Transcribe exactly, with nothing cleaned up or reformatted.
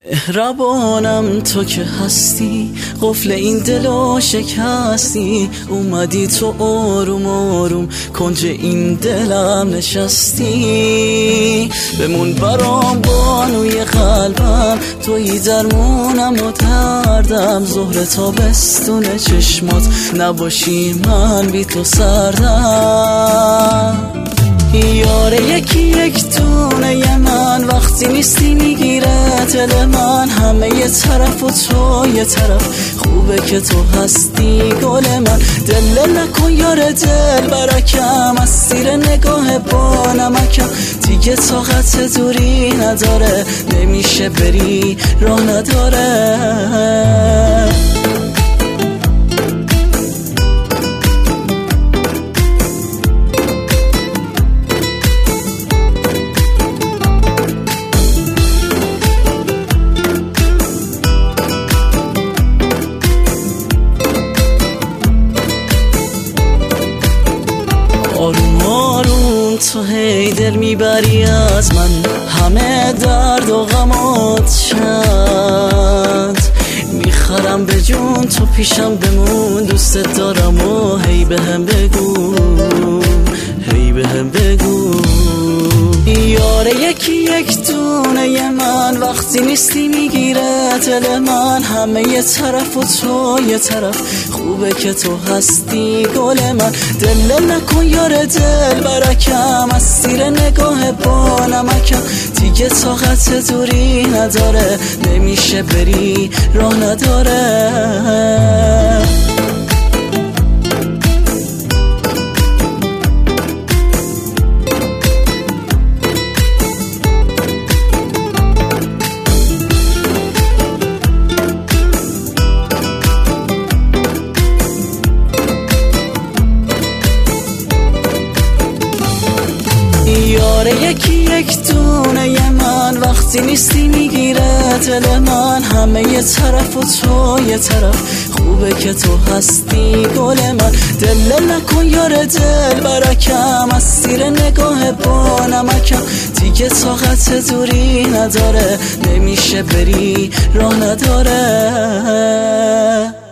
مهربانم تو که هستی، قفل این دلو شکستی، اومدی تو آروم آروم کنج این دلم نشستی. بمون برام بانوی قلبم، تویی درمونم و دردم، زهر تابستون چشمات نباشی من بی تو سردم. یاره یکی یک دونه من، وقتی نیستی میگیره دل من، همه یه طرف و تو یه طرف، خوبه که تو هستی گل من. دل نکن یار دل برکم، از سیر نگاه با نمکم، دیگه طاقت دوری نداره، نمیشه بری راه نداره. آروم آروم تو هی دل میبری از من، همه درد و غمات چند میخرم به جون، تو پیشم بمون، دوست دارم و هی بهم بگو، هی بهم بگو. یاره یکی یک دونه من، وقتی نیستی میگیره دل من، همه یه طرف و تو یه طرف، خوبه که تو هستی گل من. دل نکن یار دل برکم، از سیر نگاه با نمکم، دیگه طاقت دوری نداره، نمیشه بری راه نداره. یاره یکی یک دونه من، وقتی نیستی میگیره دل من، همه یه طرف و تو یه طرف، خوبه که تو هستی گل من. دل نکن یار دل برکم، از سیر نگاه با نمکم، دیگه طاقت دوری نداره، نمیشه بری راه نداره.